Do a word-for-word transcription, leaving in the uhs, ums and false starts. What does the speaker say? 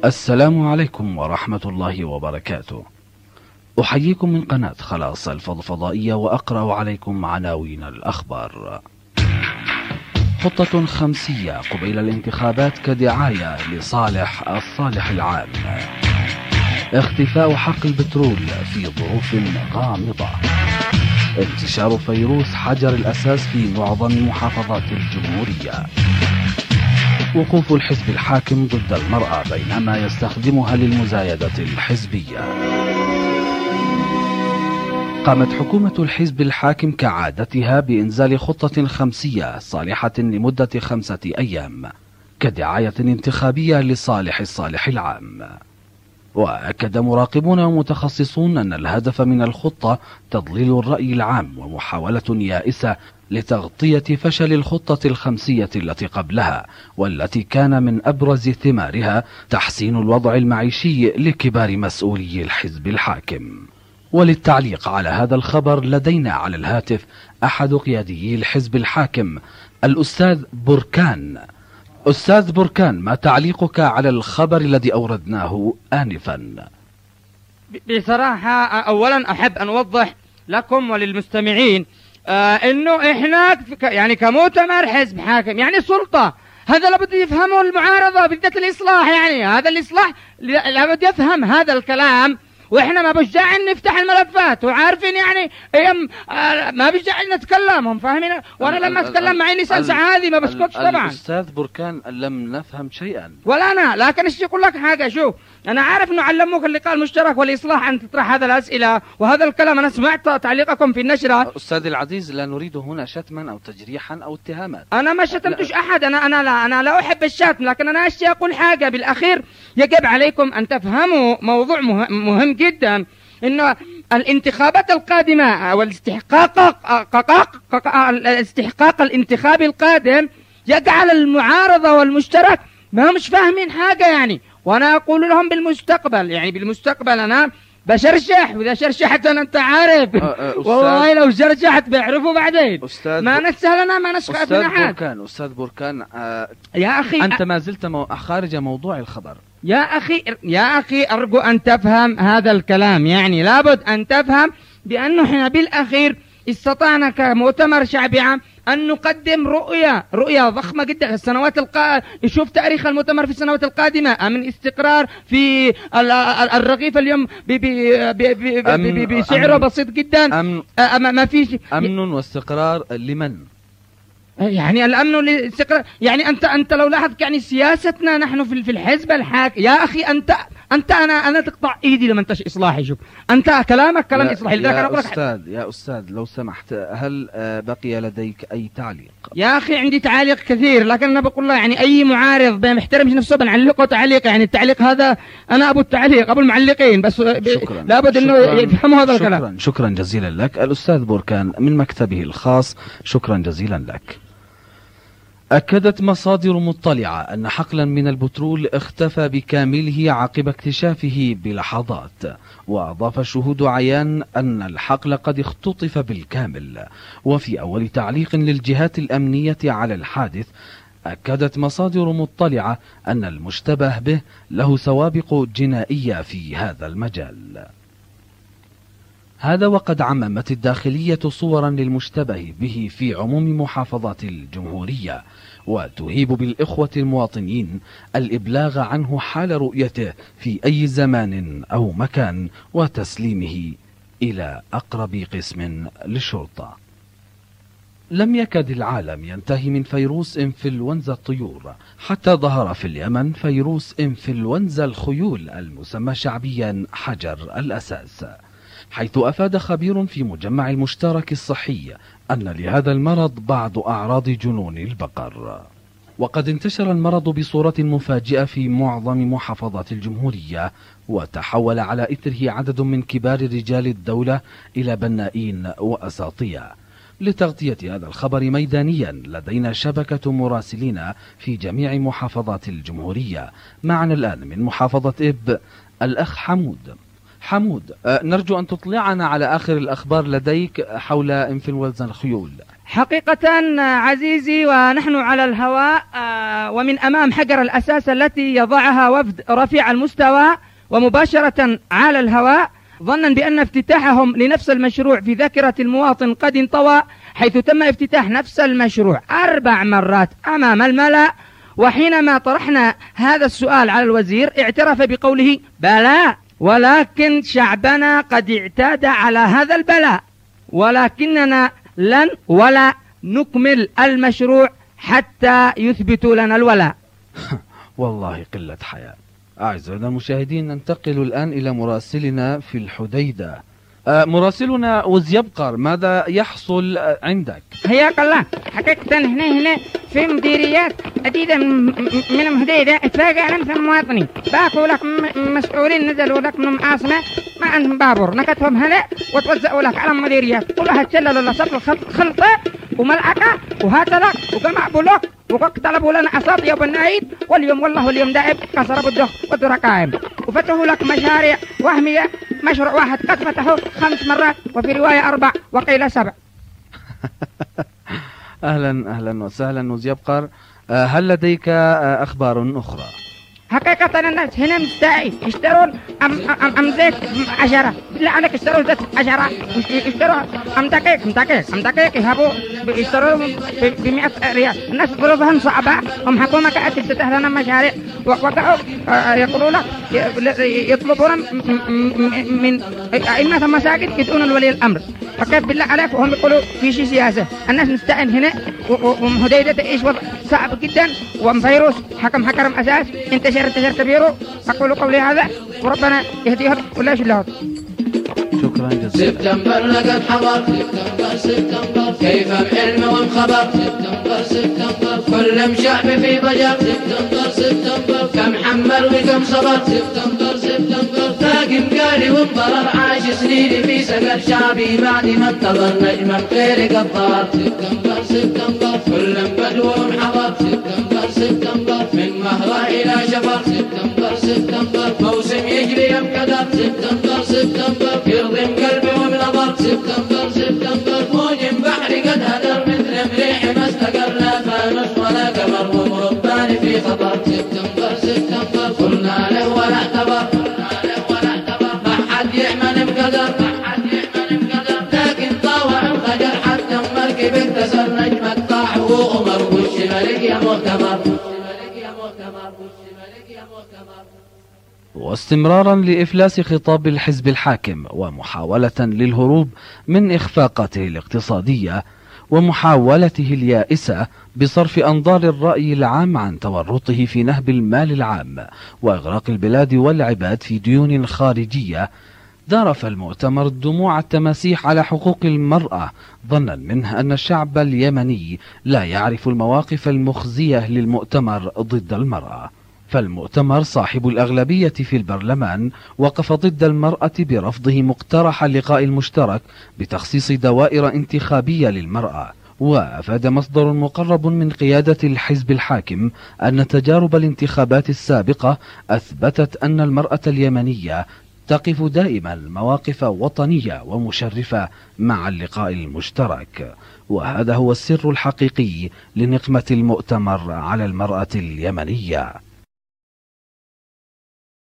السلام عليكم ورحمة الله وبركاته. أحييكم من قناة خلاص الفضفضائية وأقرأ عليكم عناوين الأخبار. خطة خمسية قبيل الانتخابات كدعاية لصالح الصالح العام. اختفاء حق البترول في ظروف غامضة. انتشار فيروس حجر الأساس في معظم محافظات الجمهورية. وقوف الحزب الحاكم ضد المرأة بينما يستخدمها للمزايدة الحزبية. قامت حكومة الحزب الحاكم كعادتها بإنزال خطة خمسية صالحة لمدة خمسة أيام كدعاية انتخابية لصالح الصالح العام. وأكد مراقبون ومتخصصون أن الهدف من الخطة تضليل الرأي العام ومحاولة يائسة لتغطية فشل الخطة الخمسية التي قبلها، والتي كان من أبرز ثمارها تحسين الوضع المعيشي لكبار مسؤولي الحزب الحاكم. وللتعليق على هذا الخبر لدينا على الهاتف أحد قياديي الحزب الحاكم الأستاذ بركان. أستاذ بركان، ما تعليقك على الخبر الذي أوردناه آنفا؟ بصراحة أولا أحب أن أوضح لكم وللمستمعين آه إنه إحنا يعني كمؤتمر حزب حاكم يعني سلطة، هذا لابد يفهمه المعارضة بالذات الإصلاح، يعني هذا الإصلاح لابد يفهم هذا الكلام. واحنا ما بش داعي نفتح الملفات وعارفين يعني ايام آه ما بش داعي نتكلم، هم فاهمين. وانا لما اتكلم معي لسان سعادي ما بسكتش طبعا. الاستاذ بركان لم نفهم شيئا. ولا انا، لكن ايش يقول لك حاجه، شوف انا عارف انه علموك اللقاء المشترك والاصلاح ان تطرح هذا الاسئله وهذا الكلام. انا سمعت تعليقكم في النشره. استاذ العزيز، لا نريد هنا شتما او تجريحا او اتهامات. انا ما شتمتش احد، انا انا لا انا لا احب الشتم، لكن انا اشتي اقول حاجه بالاخير. يجب عليكم ان تفهموا موضوع مهم, مهم جدا، انه الانتخابات القادمه والاستحقاق الاستحقاق الانتخابي القادم يجعل المعارضه والمشترك ما مش فاهمين حاجه يعني. وانا اقول لهم بالمستقبل، يعني بالمستقبل انا بشرشح، واذا شرشحت انا انت عارف والله لو شرشحت بيعرفوا بعدين. ما نسهل انا ما نسخف من احد. استاذ بركان استاذ بركان آه يا اخي انت ما زلت مو... خارج موضوع الخبر. يا أخي يا أخي أرجو أن تفهم هذا الكلام، يعني لابد أن تفهم بأنه إحنا بالأخير استطعنا كمؤتمر شعبي عام أن نقدم رؤية رؤية ضخمة جدا في السنوات القادمة. يشوف تاريخ المؤتمر في السنوات القادمة من استقرار في الرغيف اليوم بسعره بسيط جدا. أمن ما فيش أمن واستقرار لمن؟ يعني الأمن والاستقرار، يعني أنت أنت لو لاحظت يعني سياستنا نحن في في الحزب الحاكم. يا أخي أنت أنت أنا أنا تقطع إيدي لما أنتش إصلاحي. شوف أنت كلامك كلام إصلاحي. يا, يا أستاذ يا أستاذ لو سمحت، هل بقي لديك أي تعليق؟ يا أخي عندي تعليق كثير، لكن أنا بقول له يعني أي معارض محترم نفسه بنعلقه تعليق. يعني التعليق هذا أنا أبو التعليق أبو المعلقين، بس شكرا. لابد إنه يفهموا هذا شكرا. الكلام. شكرا جزيلا لك الأستاذ بركان من مكتبه الخاص، شكرا جزيلا لك. أكدت مصادر مطلعة أن حقلا من البترول اختفى بكامله عقب اكتشافه بلحظات. وأضاف الشهود عيان أن الحقل قد اختطف بالكامل. وفي أول تعليق للجهات الأمنية على الحادث، أكدت مصادر مطلعة أن المشتبه به له سوابق جنائية في هذا المجال. هذا وقد عممت الداخلية صورا للمشتبه به في عموم محافظات الجمهورية، وتهيب بالإخوة المواطنين الإبلاغ عنه حال رؤيته في أي زمان أو مكان وتسليمه إلى أقرب قسم للشرطة. لم يكد العالم ينتهي من فيروس إنفلونزا الطيور حتى ظهر في اليمن فيروس إنفلونزا الخيول المسمى شعبيا حجر الأساس، حيث أفاد خبير في مجمع المشترك الصحي أن لهذا المرض بعض أعراض جنون البقر. وقد انتشر المرض بصورة مفاجئة في معظم محافظات الجمهورية، وتحول على إثره عدد من كبار رجال الدولة إلى بنائين وأساطية. لتغطية هذا الخبر ميدانيا لدينا شبكة مراسلين في جميع محافظات الجمهورية. معنا الآن من محافظة إب الأخ حمود. حمود، نرجو أن تطلعنا على آخر الأخبار لديك حول إنفلونزا الخيول. حقيقة عزيزي، ونحن على الهواء ومن أمام حجر الأساس التي يضعها وفد رفيع المستوى، ومباشرة على الهواء، ظنا بأن افتتاحهم لنفس المشروع في ذاكرة المواطن قد انطوى، حيث تم افتتاح نفس المشروع أربع مرات أمام الملأ. وحينما طرحنا هذا السؤال على الوزير اعترف بقوله بلى، ولكن شعبنا قد اعتاد على هذا البلاء، ولكننا لن ولا نكمل المشروع حتى يثبتوا لنا الولاء. والله قلة حياة. أعزائنا المشاهدين، ننتقل الآن إلى مراسلنا في الحديدة. آه مراسلنا وزيبقر، ماذا يحصل عندك؟ حياك الله. حقيقة هنا هنا في مديريات عديدة من الحديدة اتفاجئنا مثل مواطنين باكوا لك مسؤولين نزلوا لك من العاصمة ما عندهم بابور، نكتهم هلا وتوزعوا لك على المديريات كلها، تشللوا لصف خلطة وملعقة وهات لك وجمع بلوك، وقد طلبوا لنا أساطية وبنايد، واليوم والله اليوم دائب كسر بالدخ والدرقائم، وفتحوا لك مشاريع وهمية. مشروع واحد قد فتحوا خمس مرات، وفي رواية أربع وقيل سبع. أهلا أهلا وسهلا وزيبقر. هل لديك أخبار أخرى؟ حقيقة الناس هنا مستعي يشترون أم, أم, أم زيت عشرة، بالله عليك اشتروا زيت عشرة، يشتروا أم دقيق أم دقيق أم دقيق يهبوا يشتروا بمئة ريال. الناس ظروفهم صعبة، هم حكومة قاعدة تفتح لنا مشاريع، وقعوا يقولوا لك يطلبون من أئمة المساجد يدعون الولي الأمر، فكيف بالله عليك وهم يقولوا في شيء سياسة. الناس مستعين هنا، ومهديدة تعيش وضع صعب جدا، وفيروس حكم حكرم أساس انتشر انتشر كبيره. أقول قولي هذا وربنا يهديهم ولا يشلهم. شكرا جزيلا. سبتمبر لقد حضر، سبتمبر سبتمبر كيف بعلم وانخبر، سبتمبر سبتمبر كل شعب في ضجر، سبتمبر سبتمبر كم حمل وكم صبر، سبتمبر سبتمبر ثاقم قاري وانضرر، عاش سنين في سقر شعبي بعد ما انتظر نجم الخير قد ظهر، سبتمبر سبتمبر كل بدو حضر، سبتمبر سبتمبر من مهرة إلى شفر، سبتمبر سبتمبر موسم يجري يمكدر، سبتمبر سبتمبر يرضم قلبي وبنظر، سبتمبر سبتمبر موج بحر قد هدر، مثل مريح ما استقر لا فانوس ولا قمر، ومربان في خطر، سبتمبر سبتمبر قلنا له ولا اعتبر، ما حد يحمل بقدر، لكن طاوع انفجر حتى المركب انكسر، نجمك طاح وأمر وش ملك يا مؤتمر. واستمرارا لإفلاس خطاب الحزب الحاكم، ومحاولة للهروب من إخفاقاته الاقتصادية، ومحاولته اليائسة بصرف أنظار الرأي العام عن تورطه في نهب المال العام وإغراق البلاد والعباد في ديون خارجية، ذرف المؤتمر دموع التماسيح على حقوق المرأة، ظنا منه أن الشعب اليمني لا يعرف المواقف المخزية للمؤتمر ضد المرأة. فالمؤتمر صاحب الأغلبية في البرلمان وقف ضد المرأة برفضه مقترح اللقاء المشترك بتخصيص دوائر انتخابية للمرأة. وأفاد مصدر مقرب من قيادة الحزب الحاكم أن تجارب الانتخابات السابقة أثبتت أن المرأة اليمنية تقف دائما مواقف وطنية ومشرفة مع اللقاء المشترك، وهذا هو السر الحقيقي لنقمة المؤتمر على المرأة اليمنية.